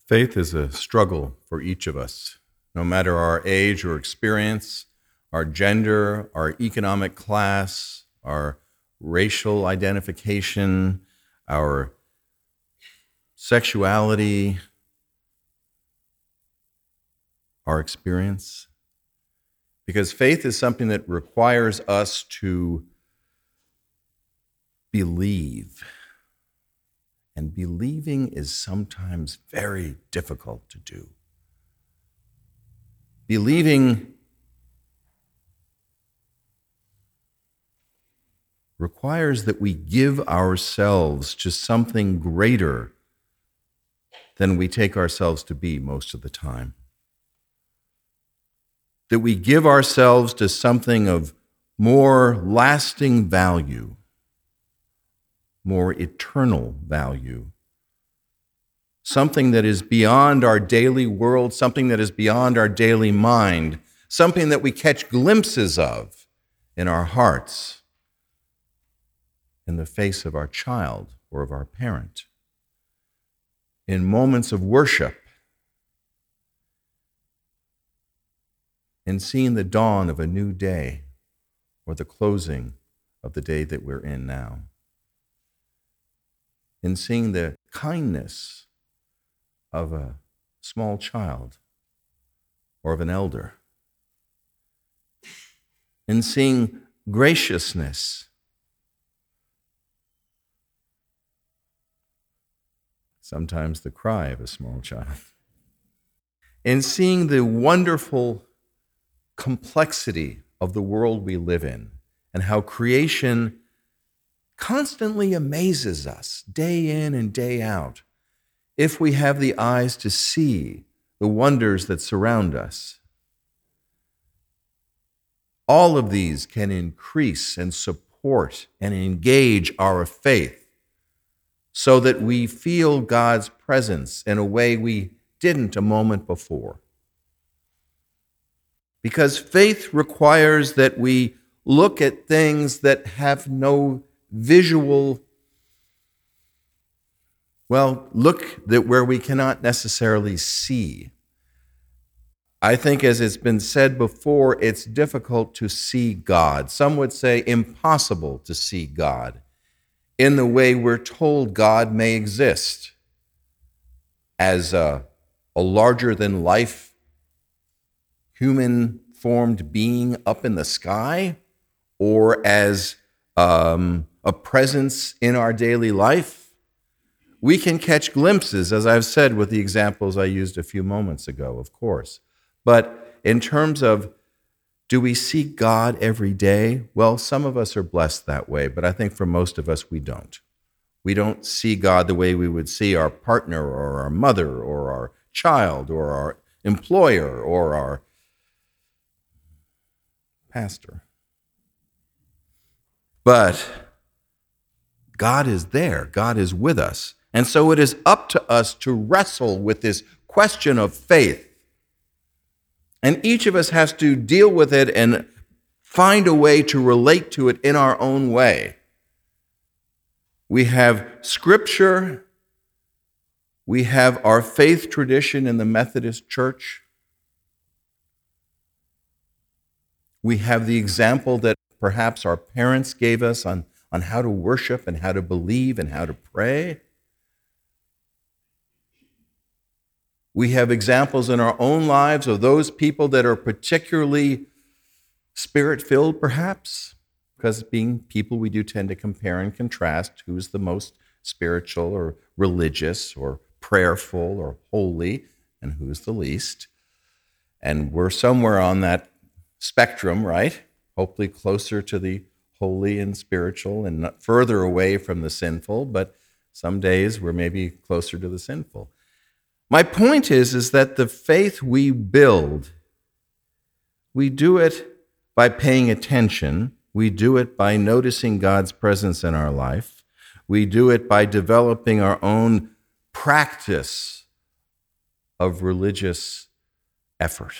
Faith is a struggle for each of us, no matter our age or experience, our gender, our economic class, our racial identification, our sexuality, our experience. Because faith is something that requires us to believe. And believing is sometimes very difficult to do. Believing requires that we give ourselves to something greater than we take ourselves to be most of the time. That we give ourselves to something of more lasting value, more eternal value, something that is beyond our daily world, something that is beyond our daily mind, something that we catch glimpses of in our hearts, in the face of our child or of our parent, in moments of worship, in seeing the dawn of a new day or the closing of the day that we're in now, in seeing the kindness of a small child or of an elder, in seeing graciousness, sometimes the cry of a small child, in seeing the wonderful complexity of the world we live in and how creation constantly amazes us day in and day out if we have the eyes to see the wonders that surround us. All of these can increase and support and engage our faith so that we feel God's presence in a way we didn't a moment before. Because faith requires that we look at things that have no visual, look that where we cannot necessarily see. I think, as it's been said before, it's difficult to see God. Some would say impossible to see God in the way we're told God may exist, as a larger-than-life human-formed being up in the sky, or as a presence in our daily life. We can catch glimpses, as I've said with the examples I used a few moments ago, of course. But in terms of, do we see God every day? Well, some of us are blessed that way, but I think for most of us, we don't. We don't see God the way we would see our partner or our mother or our child or our employer or our pastor. But God is there. God is with us. And so it is up to us to wrestle with this question of faith. And each of us has to deal with it and find a way to relate to it in our own way. We have Scripture. We have our faith tradition in the Methodist Church. We have the example that perhaps our parents gave us on how to worship and how to believe and how to pray. We have examples in our own lives of those people that are particularly spirit-filled, perhaps, because being people, we do tend to compare and contrast who's the most spiritual or religious or prayerful or holy and who's the least. And we're somewhere on that spectrum, right? Hopefully closer to the holy and spiritual and not further away from the sinful, but some days we're maybe closer to the sinful. My point is that the faith we build, we do it by paying attention. We do it by noticing God's presence in our life. We do it by developing our own practice of religious effort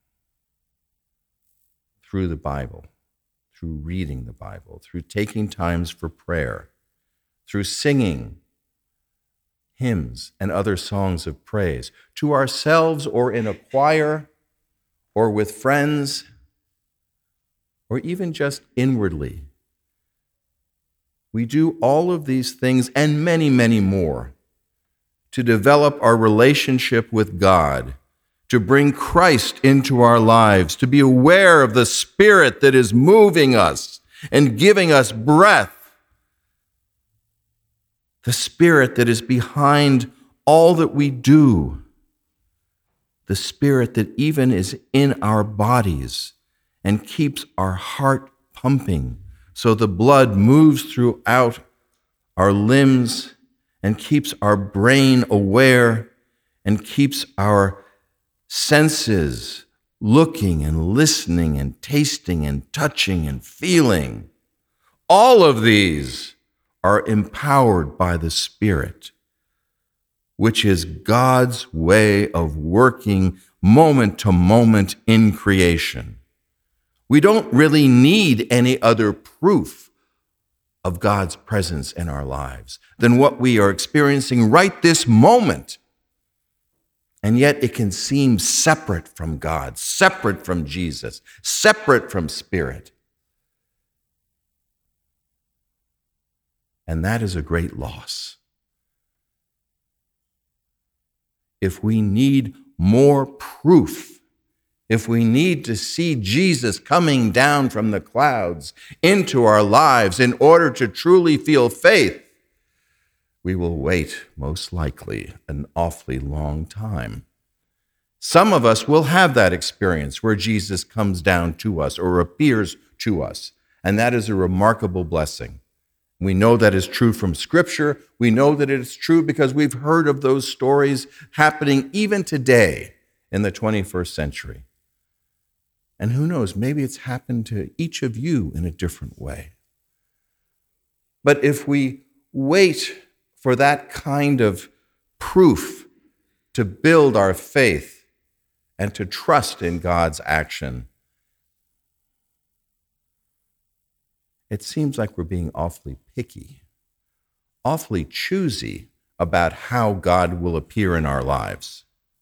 through the Bible, through reading the Bible, through taking times for prayer, through singing hymns and other songs of praise, to ourselves or in a choir or with friends, or even just inwardly. We do all of these things and many, many more to develop our relationship with God, to bring Christ into our lives, to be aware of the Spirit that is moving us and giving us breath, the Spirit that is behind all that we do, the Spirit that even is in our bodies and keeps our heart pumping so the blood moves throughout our limbs and keeps our brain aware and keeps our senses looking and listening and tasting and touching and feeling. All of these are empowered by the Spirit, which is God's way of working moment to moment in creation. We don't really need any other proof of God's presence in our lives than what we are experiencing right this moment. And yet it can seem separate from God, separate from Jesus, separate from Spirit. And that is a great loss. If we need more proof, if we need to see Jesus coming down from the clouds into our lives in order to truly feel faith, we will wait, most likely, an awfully long time. Some of us will have that experience where Jesus comes down to us or appears to us, and that is a remarkable blessing. We know that is true from Scripture. We know that it is true because we've heard of those stories happening even today in the 21st century. And who knows, maybe it's happened to each of you in a different way. But if we wait for that kind of proof to build our faith and to trust in God's action, it seems like we're being awfully picky, awfully choosy about how God will appear in our lives.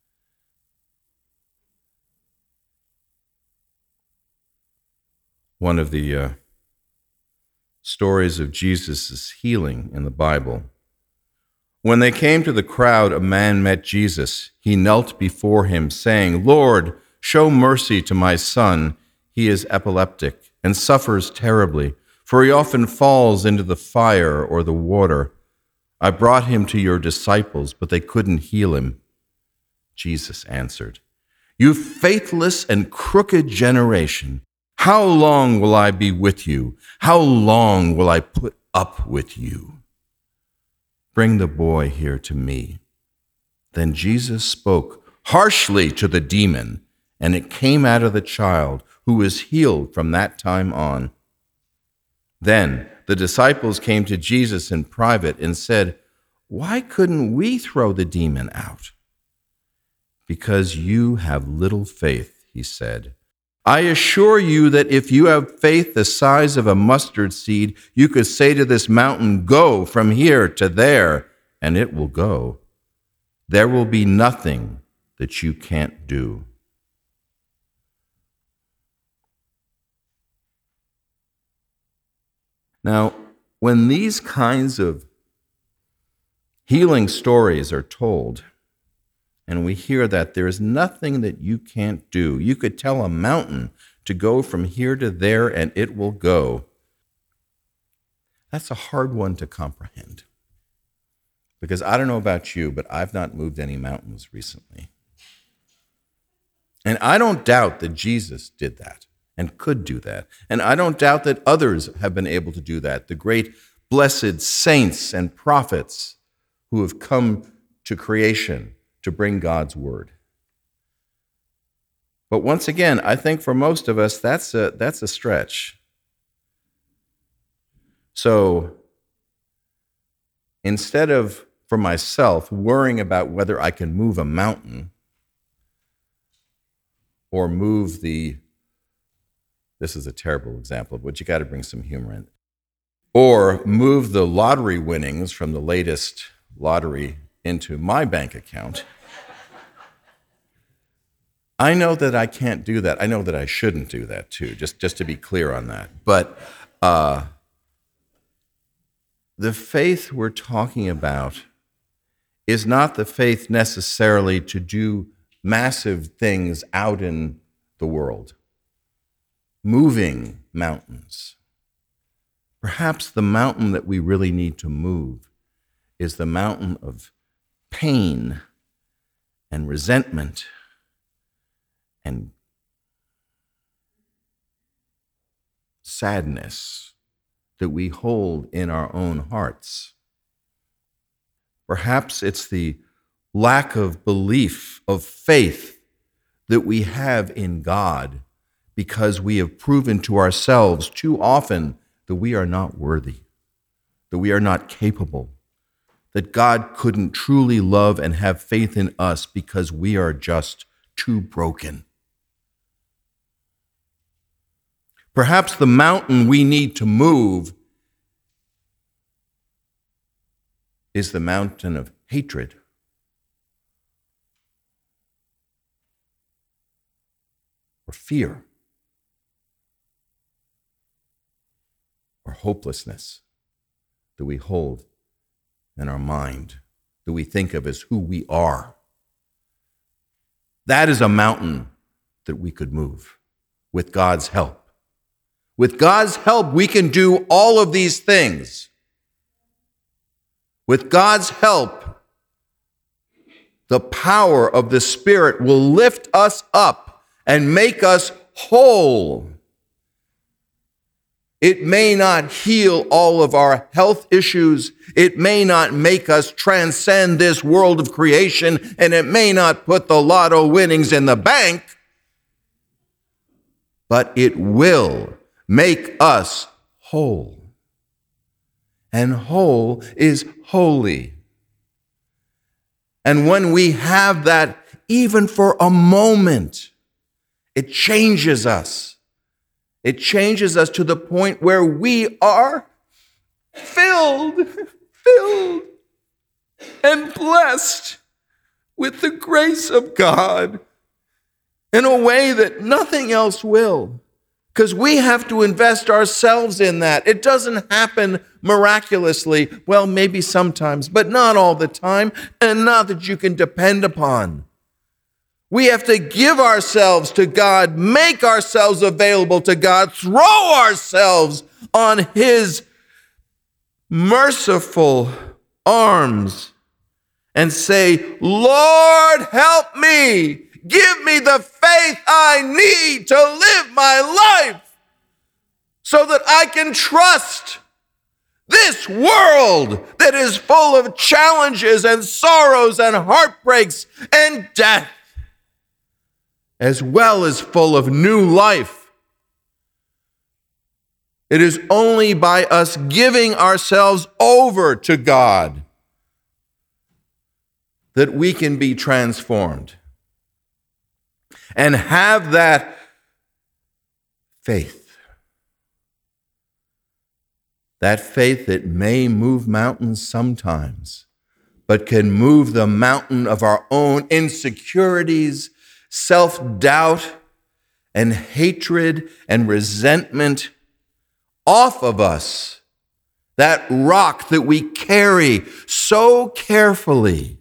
One of the stories of Jesus' healing in the Bible. When they came to the crowd, a man met Jesus. He knelt before him, saying, "Lord, show mercy to my son. He is epileptic and suffers terribly, for he often falls into the fire or the water. I brought him to your disciples, but they couldn't heal him." Jesus answered, "You faithless and crooked generation, how long will I be with you? How long will I put up with you? Bring the boy here to me." Then Jesus spoke harshly to the demon, and it came out of the child, who was healed from that time on. Then the disciples came to Jesus in private and said, "Why couldn't we throw the demon out?" "Because you have little faith," he said. "I assure you that if you have faith the size of a mustard seed, you could say to this mountain, 'Go from here to there,' and it will go. There will be nothing that you can't do." Now, when these kinds of healing stories are told, and we hear that there is nothing that you can't do, you could tell a mountain to go from here to there and it will go. That's a hard one to comprehend. Because I don't know about you, but I've not moved any mountains recently. And I don't doubt that Jesus did that and could do that. And I don't doubt that others have been able to do that. The great blessed saints and prophets who have come to creation to bring God's word. But once again, I think for most of us, that's a stretch. So instead of, for myself, worrying about whether I can move a mountain or move this is a terrible example, but you got to bring some humor in, or move the lottery winnings from the latest lottery into my bank account. I know that I can't do that. I know that I shouldn't do that too, just to be clear on that. But the faith we're talking about is not the faith necessarily to do massive things out in the world, moving mountains. Perhaps the mountain that we really need to move is the mountain of pain and resentment and sadness that we hold in our own hearts. Perhaps it's the lack of belief, of faith that we have in God because we have proven to ourselves too often that we are not worthy, that we are not capable, that God couldn't truly love and have faith in us because we are just too broken. Perhaps the mountain we need to move is the mountain of hatred. Or fear. Or hopelessness that we hold in our mind, that we think of as who we are. That is a mountain that we could move with God's help. With God's help, we can do all of these things. With God's help, the power of the Spirit will lift us up and make us whole. It may not heal all of our health issues. It may not make us transcend this world of creation, and it may not put the lotto winnings in the bank, but it will make us whole. And whole is holy. And when we have that, even for a moment, it changes us. It changes us to the point where we are filled and blessed with the grace of God in a way that nothing else will. Because we have to invest ourselves in that. It doesn't happen miraculously. Well, maybe sometimes, but not all the time, and not that you can depend upon. We have to give ourselves to God, make ourselves available to God, throw ourselves on His merciful arms and say, Lord, help me. Give me the faith I need to live my life so that I can trust this world that is full of challenges and sorrows and heartbreaks and death, as well as full of new life. It is only by us giving ourselves over to God that we can be transformed and have that faith. That faith that may move mountains sometimes, but can move the mountain of our own insecurities, self-doubt, and hatred and resentment off of us. That rock that we carry so carefully.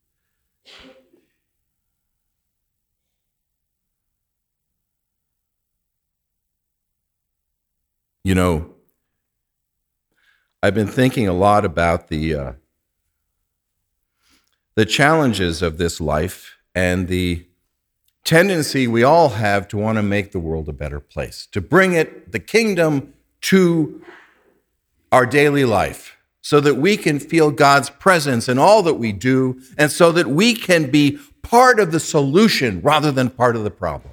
You know, I've been thinking a lot about the challenges of this life and the tendency we all have to want to make the world a better place, to bring the kingdom to our daily life so that we can feel God's presence in all that we do and so that we can be part of the solution rather than part of the problem.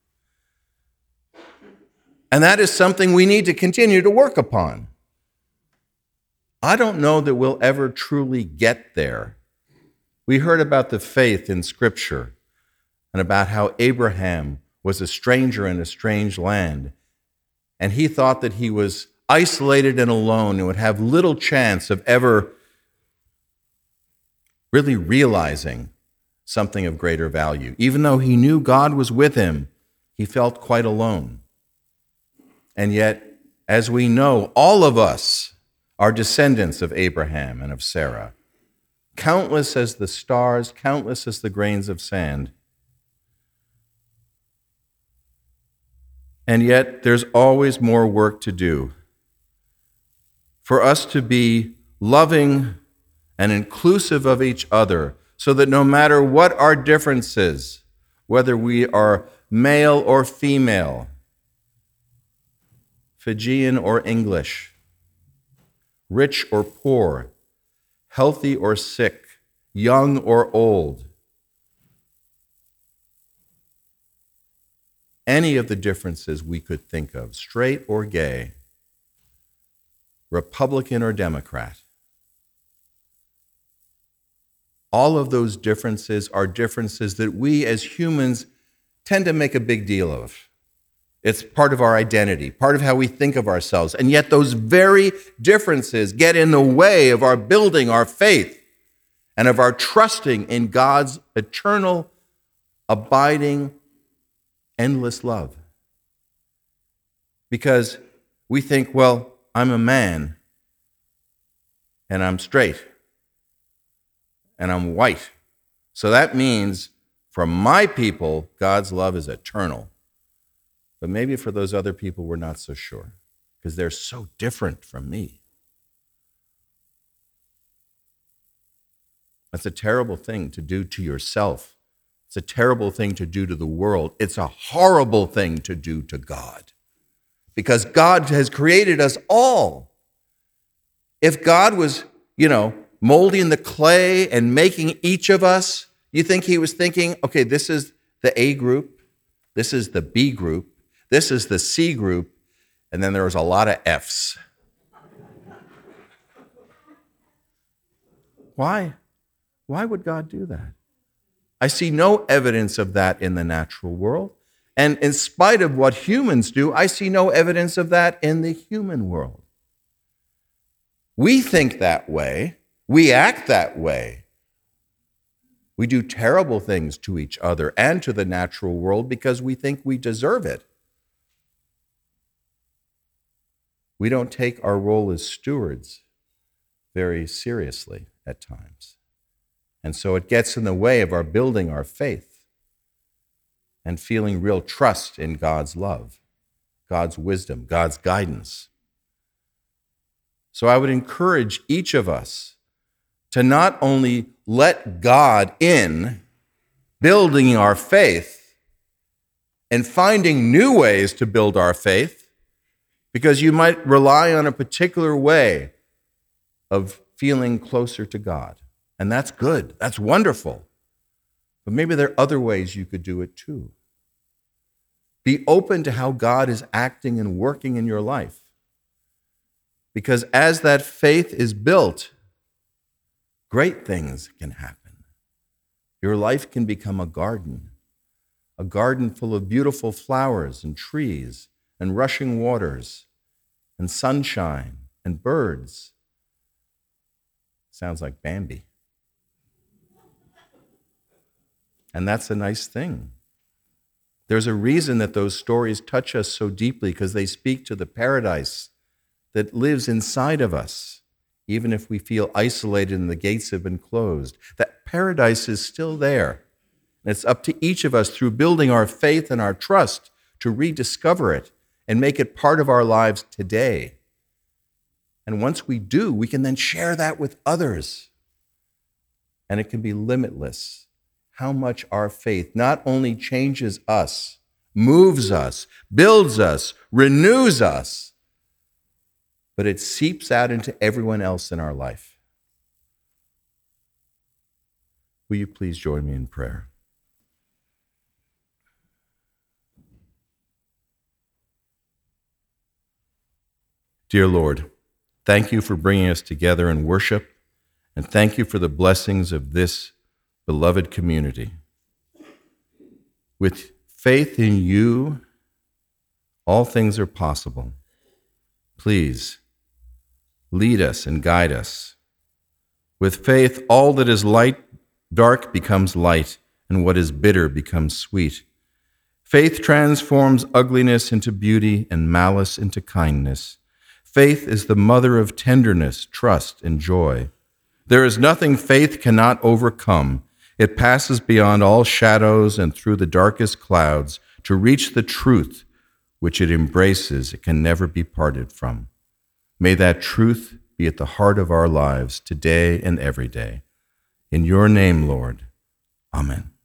And that is something we need to continue to work upon. I don't know that we'll ever truly get there. We heard about the faith in Scripture and about how Abraham was a stranger in a strange land, and he thought that he was isolated and alone and would have little chance of ever really realizing something of greater value. Even though he knew God was with him, he felt quite alone. And yet, as we know, all of us are descendants of Abraham and of Sarah, countless as the stars, countless as the grains of sand. And yet, there's always more work to do for us to be loving and inclusive of each other, so that no matter what our differences, whether we are male or female, Fijian or English, rich or poor, healthy or sick, young or old, any of the differences we could think of, straight or gay, Republican or Democrat, all of those differences are differences that we as humans tend to make a big deal of. It's part of our identity, part of how we think of ourselves. And yet those very differences get in the way of our building our faith and of our trusting in God's eternal, abiding, endless love. Because we think, well, I'm a man, and I'm straight, and I'm white. So that means for my people, God's love is eternal. But maybe for those other people, we're not so sure, because they're so different from me. That's a terrible thing to do to yourself. It's a terrible thing to do to the world. It's a horrible thing to do to God, because God has created us all. If God was, molding the clay and making each of us, you think he was thinking, okay, this is the A group, this is the B group, this is the C group, and then there was a lot of Fs. Why? Why would God do that? I see no evidence of that in the natural world. And in spite of what humans do, I see no evidence of that in the human world. We think that way. We act that way. We do terrible things to each other and to the natural world because we think we deserve it. We don't take our role as stewards very seriously at times. And so it gets in the way of our building our faith and feeling real trust in God's love, God's wisdom, God's guidance. So I would encourage each of us to not only let God in, building our faith and finding new ways to build our faith, because you might rely on a particular way of feeling closer to God. And that's good. That's wonderful. But maybe there are other ways you could do it too. Be open to how God is acting and working in your life. Because as that faith is built, great things can happen. Your life can become a garden full of beautiful flowers and trees and rushing waters and sunshine and birds. Sounds like Bambi. And that's a nice thing. There's a reason that those stories touch us so deeply, because they speak to the paradise that lives inside of us, even if we feel isolated and the gates have been closed. That paradise is still there. And it's up to each of us, through building our faith and our trust, to rediscover it and make it part of our lives today. And once we do, we can then share that with others. And it can be limitless how much our faith not only changes us, moves us, builds us, renews us, but it seeps out into everyone else in our life. Will you please join me in prayer? Dear Lord, thank you for bringing us together in worship, and thank you for the blessings of this beloved community. With faith in you, all things are possible. Please lead us and guide us. With faith, all that is light Dark becomes light, and what is bitter becomes sweet. Faith transforms ugliness into beauty and malice into kindness. Faith is the mother of tenderness, trust, and joy. There is nothing faith cannot overcome. It passes beyond all shadows and through the darkest clouds to reach the truth which it embraces. It can never be parted from. May that truth be at the heart of our lives today and every day. In your name, Lord. Amen.